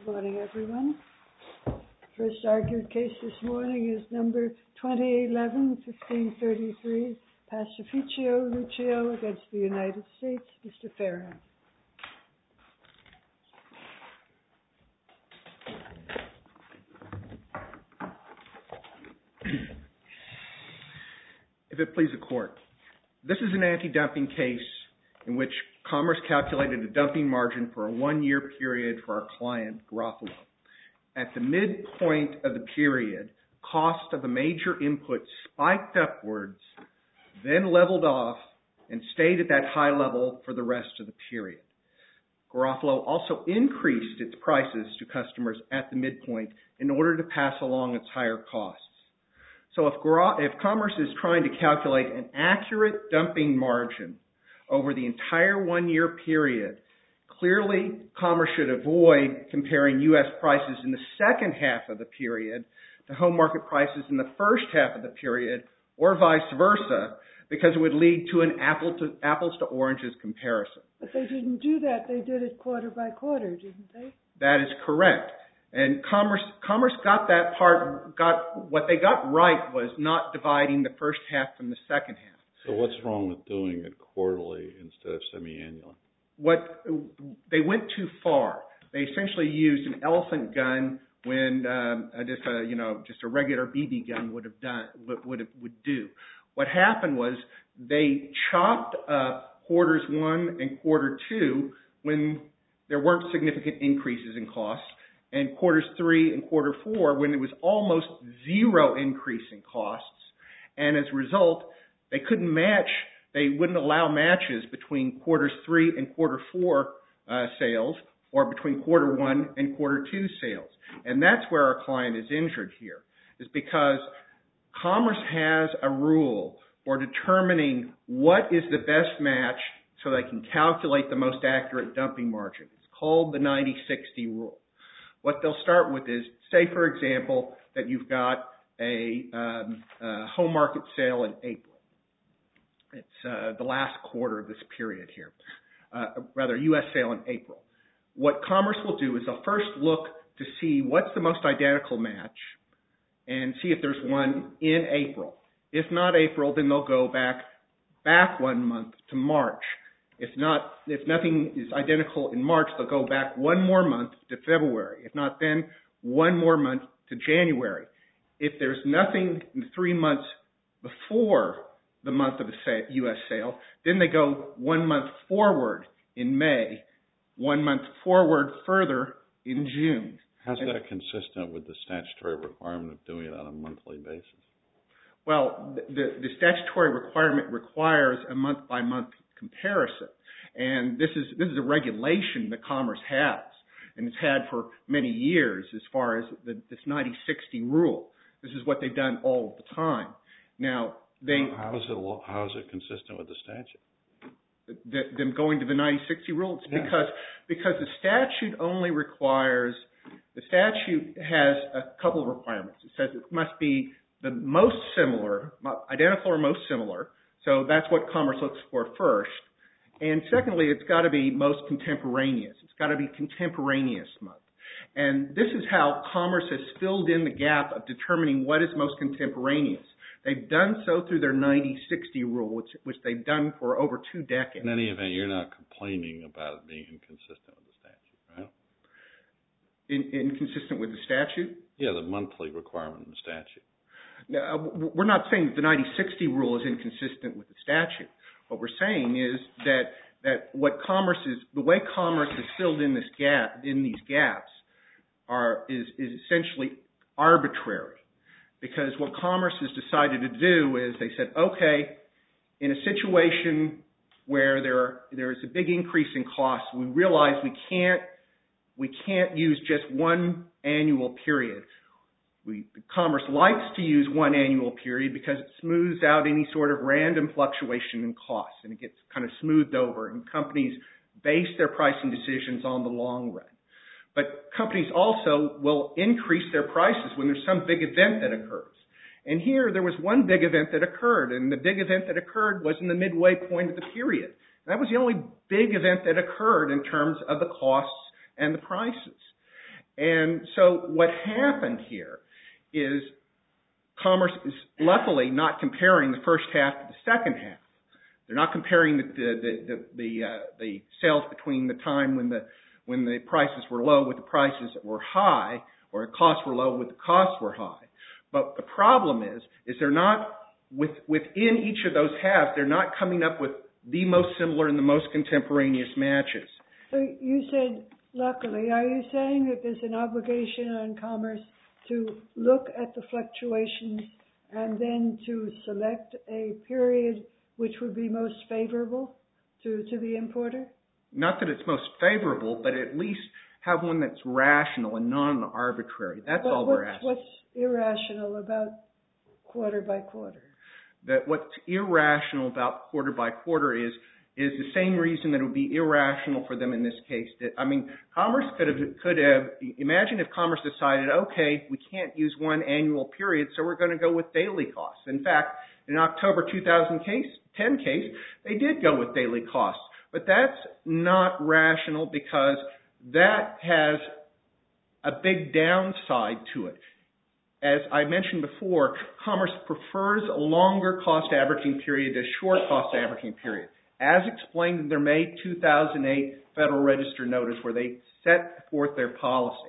Good morning, everyone. First argued case this morning is number 2011-1533, Pacificio Lucio against the United States. Mr. Farron. If it please the Court, this is an anti-dumping case in which Commerce calculated a dumping margin for a one-year period for our client, Garofalo. At the midpoint of the period, cost of a major input spiked upwards, then leveled off, and stayed at that high level for the rest of the period. Garofalo also increased its prices to customers at the midpoint in order to pass along its higher costs. So if Commerce is trying to calculate an accurate dumping margin over the entire one-year period, clearly Commerce should avoid comparing U.S. prices in the second half of the period to home market prices in the first half of the period, or vice versa, because it would lead to an apples to oranges comparison. But they didn't do that. They did it quarter by quarter, didn't they? That is correct. And Commerce got that part, what they got right was not dividing the first half from the second half. So what's wrong with doing it quarterly instead of semi-annually? They went too far. They essentially used an elephant gun when just a regular BB gun would do. What happened was they chopped up quarters 1 and quarter 2 when there weren't significant increases in costs, and quarters 3 and quarter 4 when there was almost zero increase in costs, and as a result, they couldn't match. They wouldn't allow matches between quarters 3 and quarter 4 sales, or between quarter 1 and quarter 2 sales. And that's where our client is injured here, is because Commerce has a rule for determining what is the best match so they can calculate the most accurate dumping margin. It's called the 90-60 rule. What they'll start with is, say for example, that you've got a home market sale in April. It's the last quarter of this period here. U.S. sale in April. What Commerce will do is they'll first look to see what's the most identical match and see if there's one in April. If not April, then they'll go back 1 month to March. If nothing is identical in March, they'll go back 1 more month to February. If not, then 1 more month to January. If there's nothing in the 3 months before the month of the U.S. sale, then they go 1 month forward in May, 1 month forward further in June. How's that consistent with the statutory requirement of doing it on a monthly basis? Well, the statutory requirement requires a month-by-month comparison, and this is a regulation that Commerce has, and it's had for many years as far as this 90-60 rule. This is what they've done all the time. Now, how is it consistent with the statute? Them going to the 90-60 rule? It's because the statute only requires, the statute has a couple of requirements. It says it must be the most similar, identical or most similar, so that's what Commerce looks for first. And secondly, it's got to be most contemporaneous. It's got to be contemporaneous month. And this is how Commerce has filled in the gap of determining what is most contemporaneous. They've done so through their 90-60 rule, which they've done for over 2 decades. In any event, you're not complaining about it being inconsistent with the statute, right? Inconsistent with the statute? Yeah, the monthly requirement in the statute. No, we're not saying that the 90-60 rule is inconsistent with the statute. What we're saying is that what Commerce is, the way Commerce has filled in this gap, in these gaps, is essentially arbitrary. Because what Commerce has decided to do is they said, okay, in a situation where there is a big increase in costs, we realize we can't use just one annual period. Commerce likes to use one annual period because it smooths out any sort of random fluctuation in costs, and it gets kind of smoothed over, and companies base their pricing decisions on the long run. But companies also will increase their prices when there's some big event that occurs. And here there was one big event that occurred, and the big event that occurred was in the midway point of the period. That was the only big event that occurred in terms of the costs and the prices. And so what happened here is Commerce is luckily not comparing the first half to the second half. They're not comparing the sales between the time when the prices were low with the prices that were high, or the costs were low with the costs were high. But the problem is they're not within each of those halves. They're not coming up with the most similar and the most contemporaneous matches. So you said luckily. Are you saying that there's an obligation on Commerce to look at the fluctuations and then to select a period which would be most favorable to the importer? Not that it's most favorable, but at least have one that's rational and non-arbitrary. That's all we're asking. What's irrational about quarter by quarter? That what's irrational about quarter by quarter is the same reason that it would be irrational for them in this case. Commerce could have. Imagine if Commerce decided, okay, we can't use one annual period, so we're going to go with daily costs. In fact, in October 2010 case, they did go with daily costs. But that's not rational because that has a big downside to it. As I mentioned before, Commerce prefers a longer cost averaging period to a short cost averaging period, as explained in their May 2008 Federal Register notice where they set forth their policy.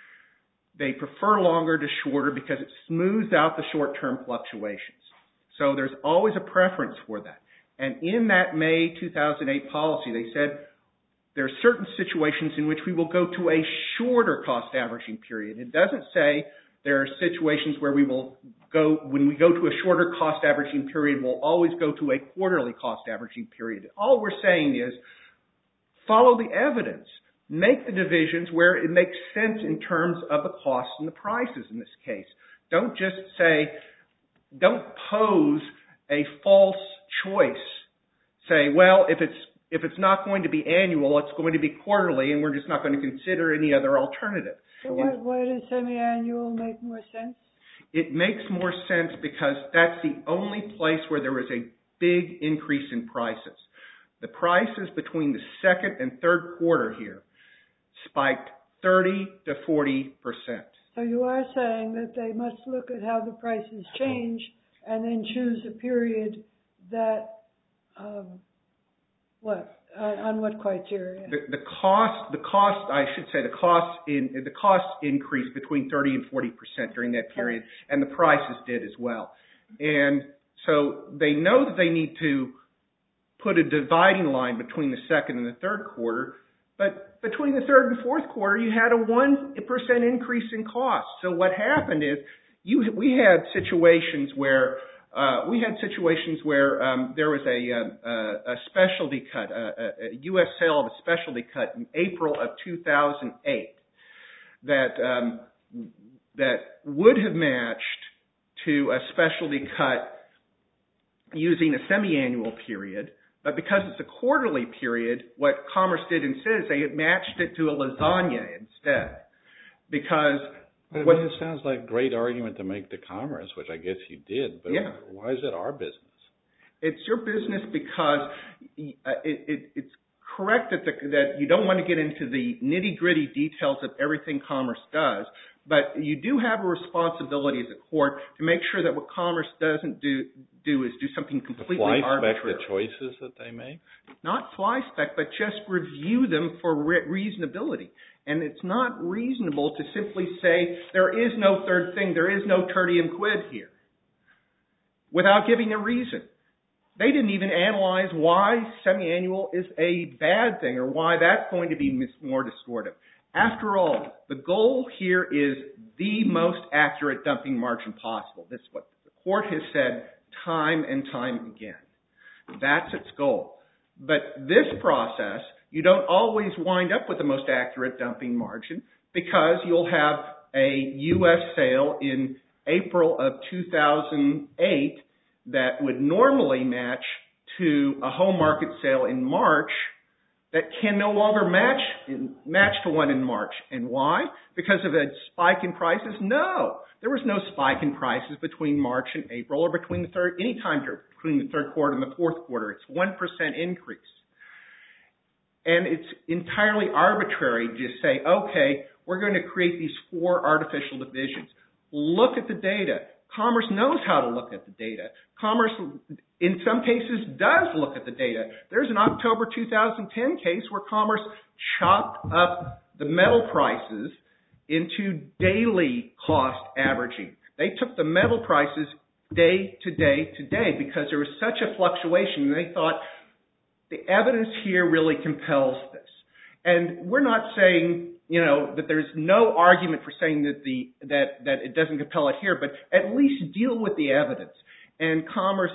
They prefer longer to shorter because it smooths out the short-term fluctuations. So there's always a preference for that. And in that May 2008 policy, they said there are certain situations in which we will go to a shorter cost averaging period. It doesn't say there are situations where we will go, when we go to a shorter cost averaging period, we'll always go to a quarterly cost averaging period. All we're saying is follow the evidence. Make the divisions where it makes sense in terms of the costs and the prices in this case. Don't just say, don't pose a false choice. Say, well, if it's not going to be annual, it's going to be quarterly, and we're just not going to consider any other alternative. So why does semi-annual make more sense? It makes more sense because that's the only place where there is a big increase in prices. The prices between the second and third quarter here spiked 30 to 40%. So you are saying that they must look at how the prices change and then choose a period that, on what criteria? The cost increased between 30 and 40% during that period, and the prices did as well. And so they know that they need to put a dividing line between the second and the third quarter, but between the third and fourth quarter, you had a 1% increase in cost. So what happened is we had situations where there was a specialty cut, a U.S. sale of a specialty cut in April of 2008 that would have matched to a specialty cut using a semi-annual period, but because it's a quarterly period, what Commerce did instead is they had matched it to a lasagna instead. Because it sounds like a great argument to make to Commerce, which I guess you did, but why is it our business? It's your business because it's correct that you don't want to get into the nitty-gritty details of everything Commerce does, but you do have a responsibility as a court to make sure that what Commerce doesn't do is do something completely arbitrary. Fly-spec the choices that they make? Not fly-spec, but just review them for reasonability. And it's not reasonable to simply say there is no third thing, there is no tertium quid here, without giving a reason. They didn't even analyze why semi-annual is a bad thing or why that's going to be more distortive. After all, the goal here is the most accurate dumping margin possible. This is what the court has said time and time again. That's its goal. But this process, you don't always wind up with the most accurate dumping margin because you'll have a U.S. sale in April of 2008 that would normally match to a home market sale in March that can no longer match to one in March. And why? Because of a spike in prices? No. There was no spike in prices between March and April or any time between the third quarter and the fourth quarter. It's 1% increase. And it's entirely arbitrary to just say, okay, we're going to create these 4 artificial divisions. Look at the data. Commerce knows how to look at the data. Commerce, in some cases, does look at the data. There's an October 2010 case where Commerce chopped up the metal prices into daily cost averaging. They took the metal prices day to day to day because there was such a fluctuation, and they thought the evidence here really compels this. And we're not saying, that there's no argument for saying that it doesn't compel it here, but at least deal with the evidence. And Commerce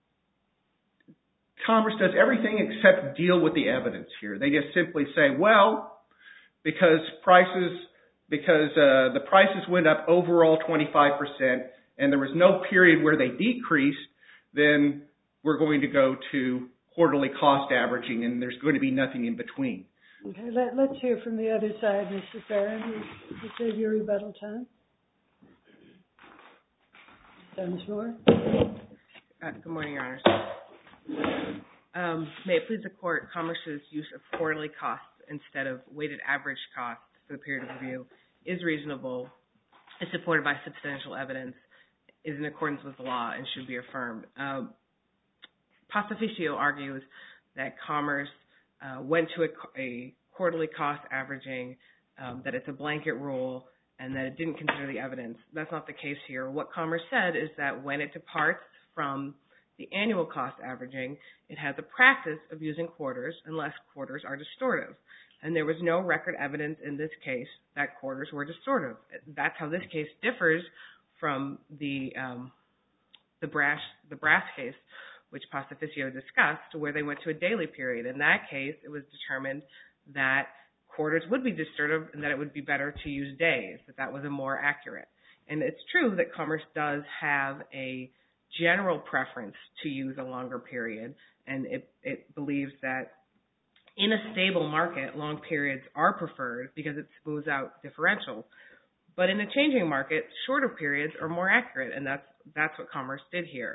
does everything except deal with the evidence here. They just simply say, well, because the prices went up overall 25%, and there was no period where they decreased, then we're going to go to quarterly cost averaging, and there's going to be nothing in between. Okay, let's hear from the other side, Mr. Farron. You save your rebuttal time. Dunsmore. Good morning, Your Honors. May it please the Court, Commerce's use of quarterly costs instead of weighted average costs for the period of review is reasonable, is supported by substantial evidence, is in accordance with the law, and should be affirmed. Pacificio argues that Commerce went to a quarterly cost averaging, that it's a blanket rule, and that it didn't consider the evidence. That's not the case here. What Commerce said is that when it departs from the annual cost averaging, it has a practice of using quarters unless quarters are distortive. And there was no record evidence in this case that quarters were distortive. That's how this case differs from the Brass case, which Pacificio discussed, where they went to a daily period. In that case, it was determined that quarters would be distortive and that it would be better to use days, that was a more accurate. And it's true that Commerce does have a general preference to use a longer period, and it believes that in a stable market, long periods are preferred because it smooths out differentials. But in a changing market, shorter periods are more accurate, and that's what Commerce did here.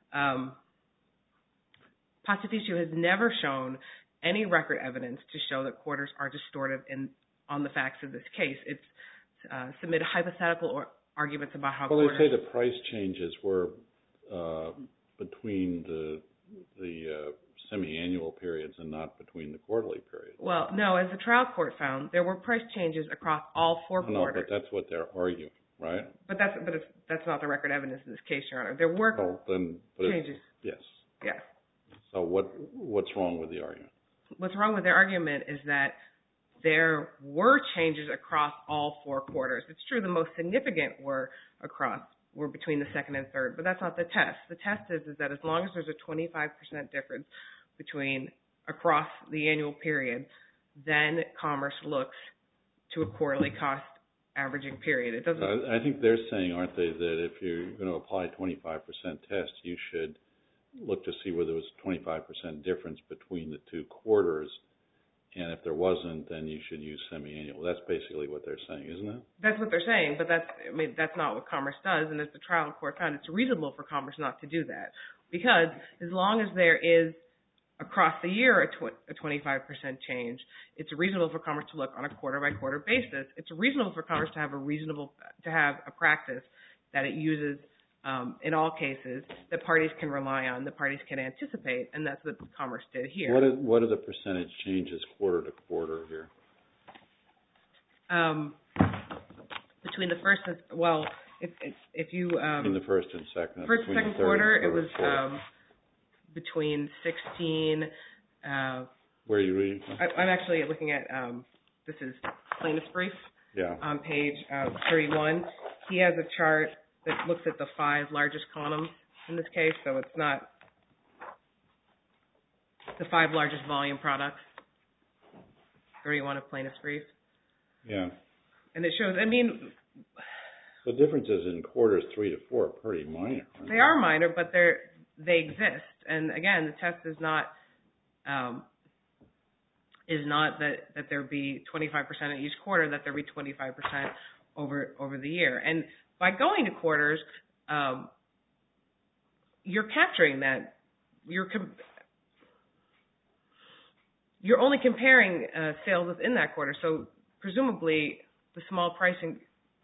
Pacificio has never shown any record evidence to show that quarters are distortive on the facts of this case. It's submitted hypothetical arguments about how quarters... Well, they say the price changes were between the semi-annual periods and not between the quarterly periods. Well, no, as the trial court found, there were price changes across all 4 quarters. No, but that's what they're arguing, right? But that's not the record evidence in this case, Your Honor. There were changes. Yes. Yes. So what's wrong with the argument? What's wrong with their argument is that there were changes across all 4 quarters. It's true the most significant were between the second and third, but that's not the test. The test is that as long as there's a 25% difference across the annual period, then Commerce looks to a quarterly cost averaging period. It doesn't. I think they're saying, aren't they, that if you're going to apply a 25% test, you should look to see whether there was a 25% difference between the 2 quarters, and if there wasn't, then you should use semi-annual. That's basically what they're saying, isn't it? That's what they're saying, but that's not what Commerce does, and as the trial court found, it's reasonable for Commerce not to do that, because as long as there is across the year a 25% change, it's reasonable for Commerce to look on a quarter-by-quarter basis. It's reasonable for Commerce to have a practice that it uses in all cases that parties can rely on, that parties can anticipate, and that's what Commerce did here. What are the percentage changes quarter to quarter here? Between the first and, well, if you... in the first and second. First and second quarter, it was between 16... Where are you reading from? I'm actually looking at, this is plaintiff's brief. Yeah. On page 31. He has a chart that looks at the 5 largest columns in this case, so it's not the 5 largest volume products. 31 of plaintiff's brief. Yeah. And it shows, the differences in quarters 3 to 4 are pretty minor. They are minor, but they exist. And again, the test is not that there be 25% in each quarter, that there be 25% over the year. And by going to quarters, you're capturing that. you're only comparing sales within that quarter. So presumably the small pricing,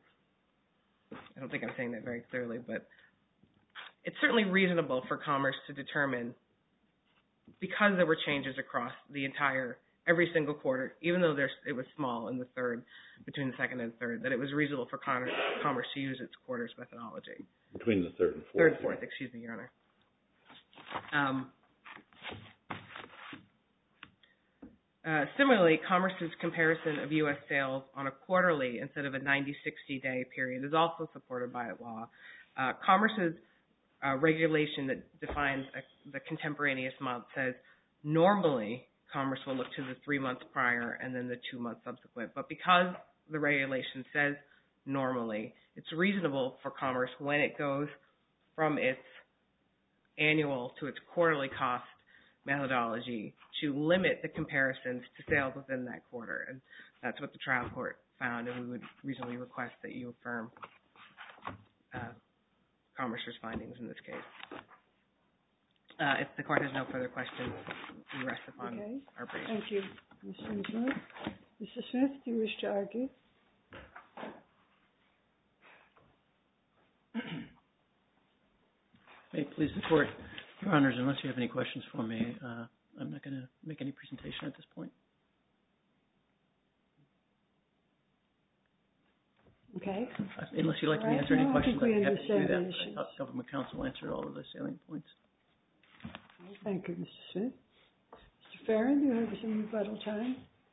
I don't think I'm saying that very clearly, but it's certainly reasonable for Commerce to determine, because there were changes across the every single quarter, even though it was small in the third, between the second and third, that it was reasonable for Commerce to use its quarters methodology. Between the third and fourth. Third and fourth, excuse me, Your Honor. Similarly, Commerce's comparison of U.S. sales on a quarterly instead of a 90-60-day period is also supported by law. Commerce's regulation that defines the contemporaneous month says normally Commerce will look to the 3 months prior and then the 2 months subsequent. But because the regulation says normally, it's reasonable for Commerce, when it goes from its annual to its quarterly cost methodology, to limit the comparisons to sales within that quarter. And that's what the trial court found, and we would reasonably request that you affirm Commerce's findings in this case. If the court has no further questions, we rest upon our brief. Thank you, Mr. Smith. Mr. Smith, do you wish to argue? May it please the Court. Your Honors, unless you have any questions for me, I'm not going to make any presentation at this point. Okay. Unless you'd like me to answer any questions, I think we I'd be happy to do understand that. the issues. I thought government counsel answered all of the salient points. Thank you, Mr. Smith. Mr. Farron, do you have some rebuttal time?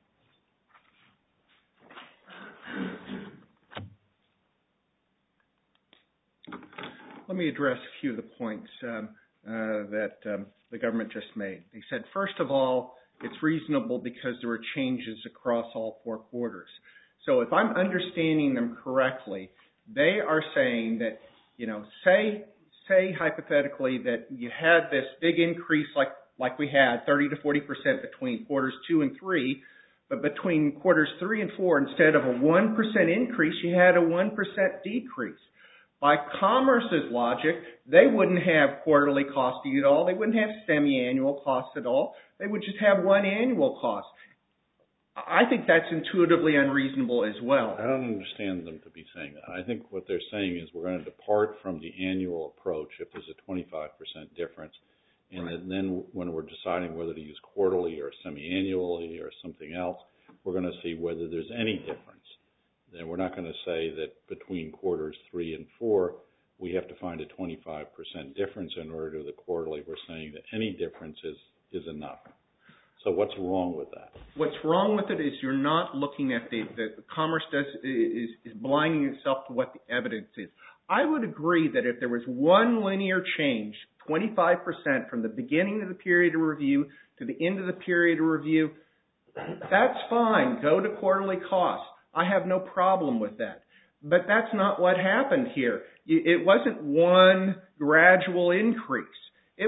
Let me address a few of the points that the government just made. They said, first of all, it's reasonable because there were changes across all 4 quarters. So if I'm understanding them correctly, they are saying that, say hypothetically that you had this big increase like we had, 30 to 40% between quarters 2 and 3, but between quarters 3 and 4, instead of a 1% increase, you had a 1% decrease. By Commerce's logic, they wouldn't have quarterly costing at all. They wouldn't have semi-annual costs at all. They would just have one annual cost. I think that's intuitively unreasonable as well. I don't understand them to be saying that. I think what they're saying is we're going to depart from the annual approach if there's a 25% difference. And then when we're deciding whether to use quarterly or semi-annually or something else, we're going to see whether there's any difference. Then we're not going to say that between quarters 3 and 4, we have to find a 25% difference in order to do the quarterly. We're saying that any difference is enough. So what's wrong with that? What's wrong with it is you're not looking at the Commerce is blinding itself to what the evidence is. I would agree that if there was one linear change, 25% from the beginning of the period of review to the end of the period of review, that's fine. Go to quarterly costs. I have no problem with that. But that's not what happened here. It wasn't one gradual increase. It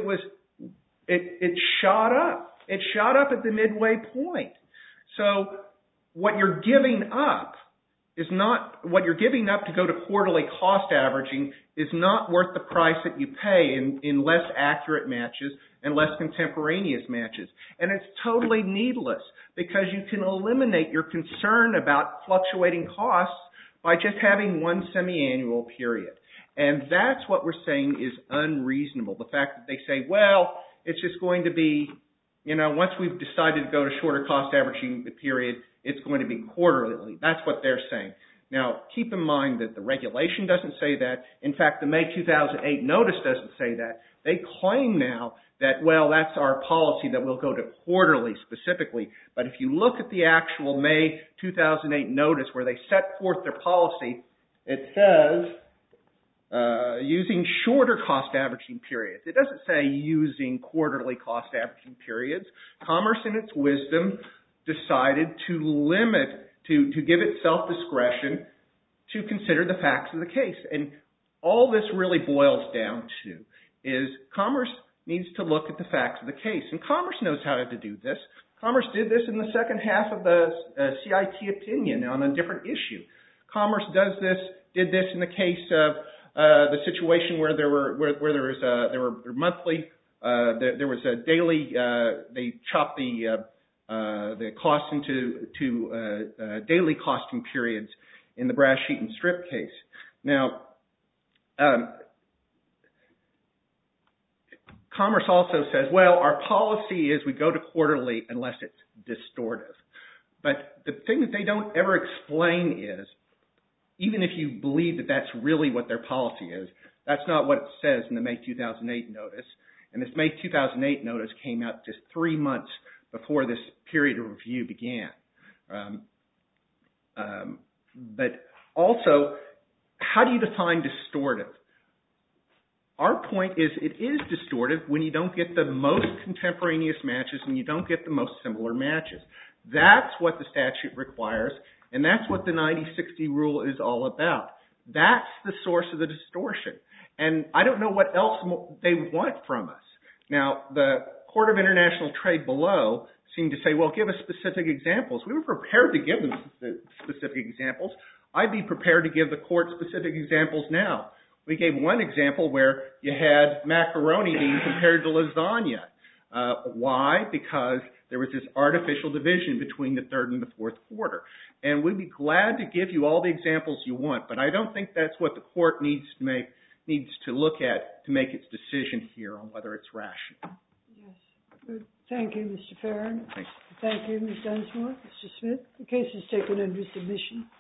shot up. It shot up at the midway point. So what you're giving up to go to quarterly cost averaging is not worth the price that you pay in less accurate matches and less contemporaneous matches. And it's totally needless because you can eliminate your concern about fluctuating costs by just having one semi-annual period. And that's what we're saying is unreasonable. The fact that they say, well, it's just going to be, once we've decided to go to shorter cost averaging period, it's going to be quarterly. That's what they're saying. Now, keep in mind that the regulation doesn't say that. In fact, the May 2008 notice doesn't say that. They claim now that, well, that's our policy that we'll go to quarterly specifically. But if you look at the actual May 2008 notice where they set forth their policy, it says using shorter cost averaging periods. It doesn't say using quarterly cost averaging periods. Commerce, in its wisdom, decided to limit, to give itself discretion to consider the facts of the case. And all this really boils down to is Commerce needs to look at the facts of the case. And Commerce knows how to do this. Commerce did this in the second half of the CIT opinion on a different issue. Commerce did this in the case of the situation where there was a daily, they chopped the the costing to daily costing periods in the brass sheet and strip case. Now, Commerce also says, well, our policy is we go to quarterly unless it's distortive. But the thing that they don't ever explain is, even if you believe that that's really what their policy is, that's not what it says in the May 2008 notice. And this May 2008 notice came out just 3 months before this period of review began. But also, how do you define distortive? Our point is it is distortive when you don't get the most contemporaneous matches and you don't get the most similar matches. That's what the statute requires, and that's what the 90-60 rule is all about. That's the source of the distortion. And I don't know what else they want from us. Now, the Court of International Trade below seemed to say, well, give us specific examples. We were prepared to give them specific examples. I'd be prepared to give the court specific examples now. We gave one example where you had macaroni being compared to lasagna. Why? Because there was this artificial division between the third and the fourth quarter. And we'd be glad to give you all the examples you want, but I don't think that's what the court needs to look at to make its decision here on whether it's rational. Yes. Good. Thank you, Mr. Farron. Thanks. Thank you, Ms. Dunsmore. Mr. Smith, the case is taken under submission.